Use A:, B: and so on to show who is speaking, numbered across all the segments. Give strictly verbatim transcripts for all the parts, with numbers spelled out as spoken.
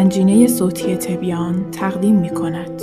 A: گنجینه صوتی تبیان تقدیم می کند.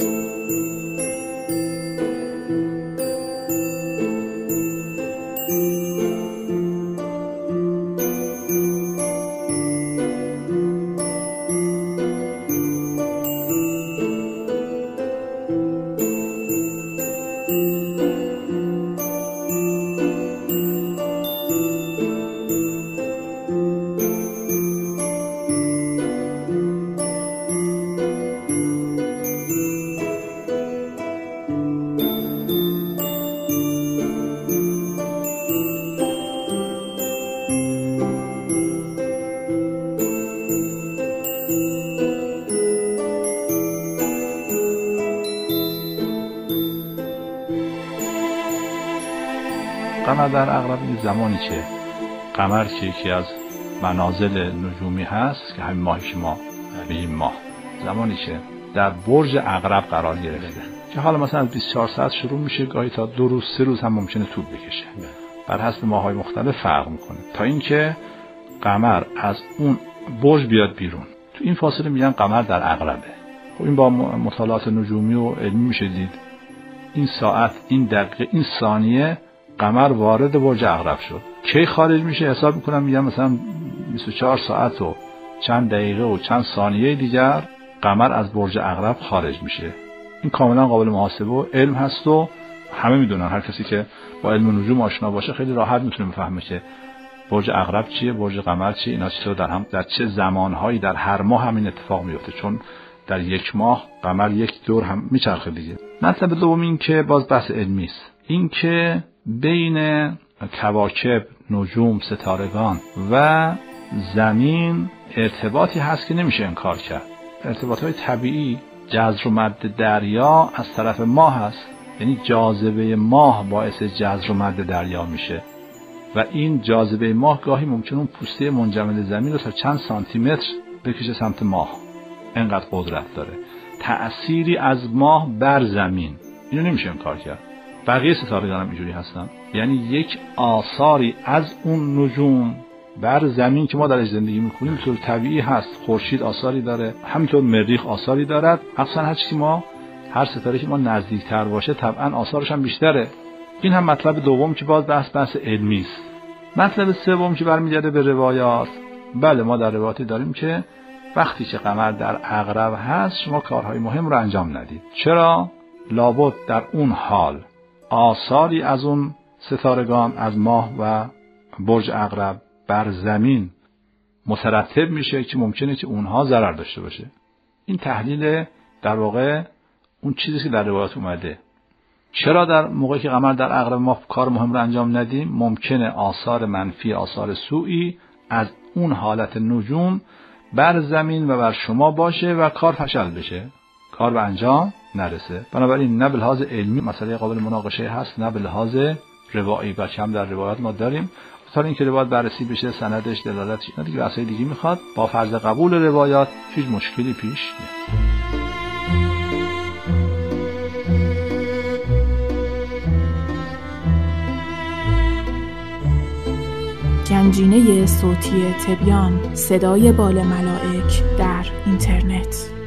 B: قمر در عقرب این زمانی که قمر که یکی از منازل نجومی هست که همین ماهی که ما بگیم ماه، زمانی که در برج عقرب قرار گرفته که حالا مثلا از بیست و چهار ساعت شروع میشه، گاهی تا دو روز سه روز هم ممکنه طول بکشه، بر حسب ماه‌های مختلف فرق میکنه، تا اینکه قمر از اون برج بیاد بیرون. تو این فاصله میگن قمر در عقربه. خب این با مطالعات نجومی و علمی میشه دید این ساعت، این دقیقه، این ثانیه قمر وارد برج عقرب شد. کی خارج میشه حساب میکنم، میگم مثلا بیست و چهار ساعت و چند دقیقه و چند ثانیه دیگر قمر از برج عقرب خارج میشه. این کاملا قابل محاسبه و علم هست و همه میدونن. هر کسی که با علم نجوم آشنا باشه خیلی راحت میتونه بفهمه که برج عقرب چیه، برج قمر چیه، اینا چطور در هم در چه زمانهایی در هر ماه همین اتفاق میفته، چون در یک ماه قمر یک دور هم میچرخه دیگه. مطلب دوم این که باز بحث علمی است، این که بین کواکب، نجوم، ستارگان و زمین ارتباطی هست که نمیشه انکار کرد. ارتباطهای طبیعی، جذر و مد دریا از طرف ماه هست، یعنی جاذبه ماه باعث جذر و مد دریا میشه و این جاذبه ماه گاهی ممکنه اون پوسته منجمد زمین رو تا چند سانتی متر بکشه سمت ماه. اینقدر قدرت داره. تأثیری از ماه بر زمین، اینو نمیشه انکار کرد. بقیه ستارگان هم اینجوری هستن، یعنی یک آثاری از اون نجوم بر زمین که ما درش زندگی میکنیم طور طبیعی هست. خورشید آثاری داره، همینطور مریخ آثاری دارد. اصلا هر چیزی ما هر ستاره که ما نزدیکتر باشه طبعا آثارش هم بیشتره. این هم مطلب دوم که باز بحث بحث علمی است. مطلب سوم که برمیگرده به روایات. بله ما در روایاتی داریم که وقتی که قمر در عقرب هست شما کارهای مهم رو انجام ندید. چرا؟ لابد در اون حال آثاری از اون ستارگان، از ماه و برج عقرب بر زمین مترتب میشه که ممکنه که اونها ضرر داشته باشه. این تحلیل در واقع اون چیزی که در روایات اومده. چرا در موقعی که قمر در عقرب ما کار مهم رو انجام ندیم؟ ممکنه آثار منفی، آثار سوئی از اون حالت نجوم بر زمین و بر شما باشه و کار فشل بشه، کار به انجام نرسه. بنابراین نه به لحاظ علمی مسئله قابل مناقشه هست، نه به لحاظ روایی، بلکه هم در روایات ما داریم. تا اینکه روایت بررسی بشه، سندش، دلالتش، اینا دیگه بحثای دیگه میخواد. با فرض قبول روایات هیچ مشکلی پیش نمیاد.
A: گنجینه صوتی تبیان، صدای بال ملائک در اینترنت.